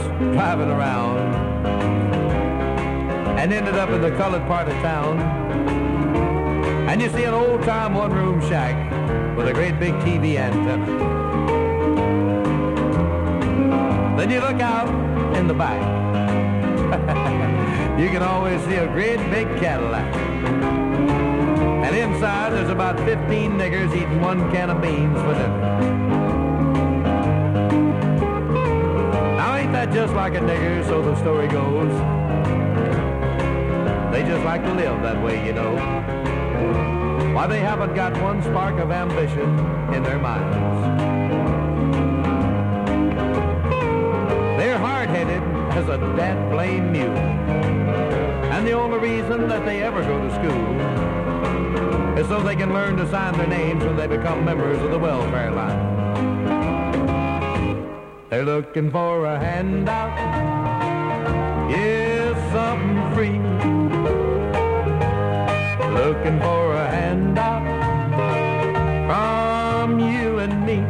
driving around and ended up in the colored part of town. And you see an old-time one-room shack with a great big TV antenna. Then you look out in the back. You can always see a great big Cadillac. And inside there's about 15 niggers eating one can of beans for dinner. Now ain't that just like a nigger, so the story goes. They just like to live that way, you know. Why, they haven't got one spark of ambition in their minds. They're hard-headed as a dad-blame mule. And the only reason that they ever go to school is so they can learn to sign their names when they become members of the welfare line. They're looking for a handout, yes, something free. Looking for a handout from you and me.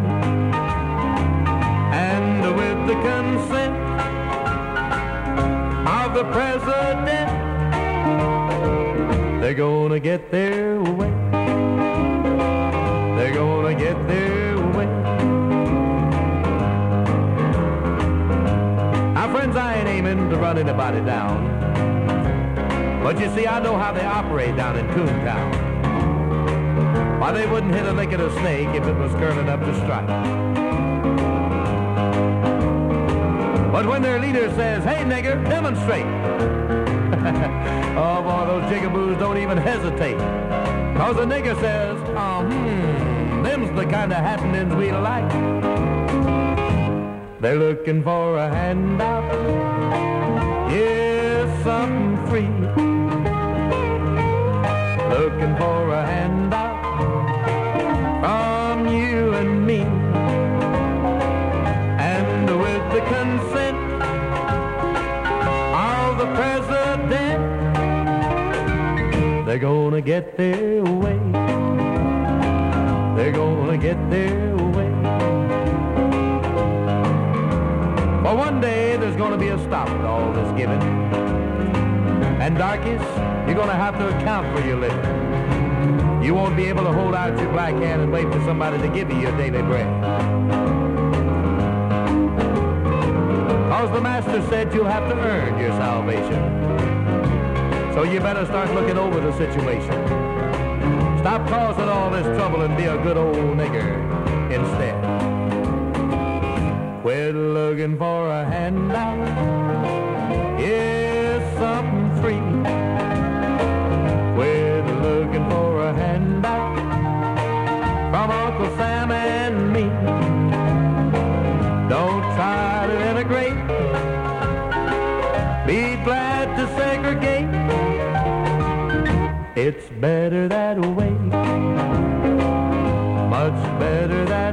And with the consent of the president, they're gonna get their way. They're gonna get their way. Now, friends, I ain't aiming to run anybody down. But you see, I know how they operate down in Coontown. Why, they wouldn't hit a lick at a snake if it was curling up to strike. But when their leader says, "Hey, nigger, demonstrate," oh, boy, those jigaboos don't even hesitate. Cause the nigger says, them's the kind of happenings we like. They're looking for a handout, yes, something free. Looking for a handout from you and me. And with the consent of the president, they're gonna get their way. They're gonna get their way. But one day there's gonna be a stop to all this giving. And darkies, you're gonna have to account for your living. You won't be able to hold out your black hand and wait for somebody to give you your daily bread. Cause the master said you'll have to earn your salvation. So you better start looking over the situation. Stop causing all this trouble and be a good old nigger instead. Quit looking for a handout, yes, something free. Quit looking for a handout from Uncle Sam and me. Don't try to integrate, be glad to segregate. It's better that way, much better that